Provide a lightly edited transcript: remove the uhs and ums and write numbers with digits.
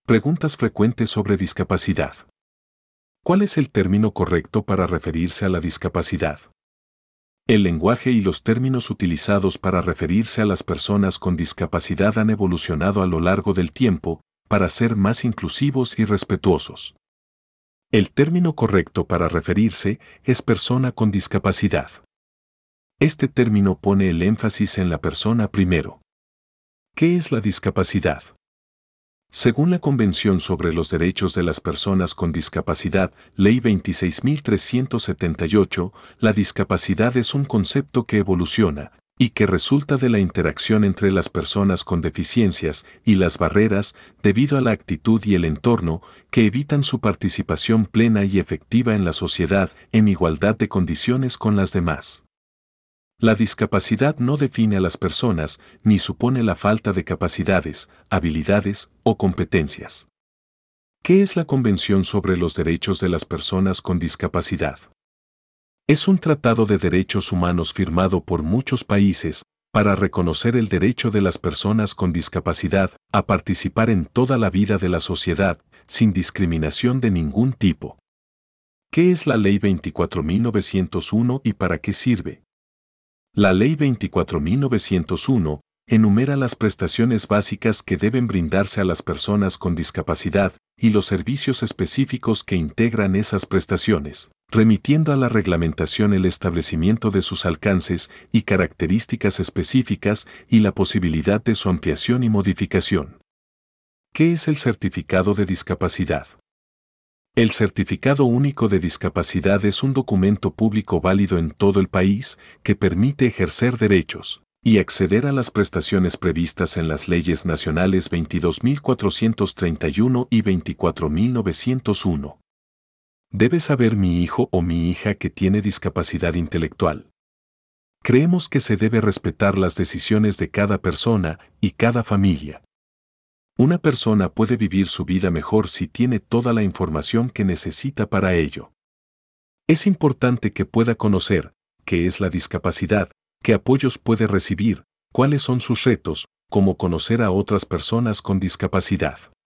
Preguntas frecuentes sobre discapacidad. ¿Cuál es el término correcto para referirse a la discapacidad? El lenguaje y los términos utilizados para referirse a las personas con discapacidad han evolucionado a lo largo del tiempo para ser más inclusivos y respetuosos. El término correcto para referirse es persona con discapacidad. Este término pone el énfasis en la persona primero. ¿Qué es la discapacidad? Según la Convención sobre los Derechos de las Personas con Discapacidad, Ley 26.378, la discapacidad es un concepto que evoluciona y que resulta de la interacción entre las personas con deficiencias y las barreras debido a la actitud y el entorno que evitan su participación plena y efectiva en la sociedad en igualdad de condiciones con las demás. La discapacidad no define a las personas ni supone la falta de capacidades, habilidades o competencias. ¿Qué es la Convención sobre los Derechos de las Personas con Discapacidad? Es un tratado de derechos humanos firmado por muchos países para reconocer el derecho de las personas con discapacidad a participar en toda la vida de la sociedad, sin discriminación de ningún tipo. ¿Qué es la Ley 24.901 y para qué sirve? La Ley 24.901 enumera las prestaciones básicas que deben brindarse a las personas con discapacidad y los servicios específicos que integran esas prestaciones, remitiendo a la reglamentación el establecimiento de sus alcances y características específicas y la posibilidad de su ampliación y modificación. ¿Qué es el certificado de discapacidad? El Certificado Único de Discapacidad es un documento público válido en todo el país que permite ejercer derechos y acceder a las prestaciones previstas en las leyes nacionales 22.431 y 24.901. ¿Debe saber mi hijo o mi hija que tiene discapacidad intelectual? Creemos que se debe respetar las decisiones de cada persona y cada familia. Una persona puede vivir su vida mejor si tiene toda la información que necesita para ello. Es importante que pueda conocer qué es la discapacidad, qué apoyos puede recibir, cuáles son sus retos, cómo conocer a otras personas con discapacidad.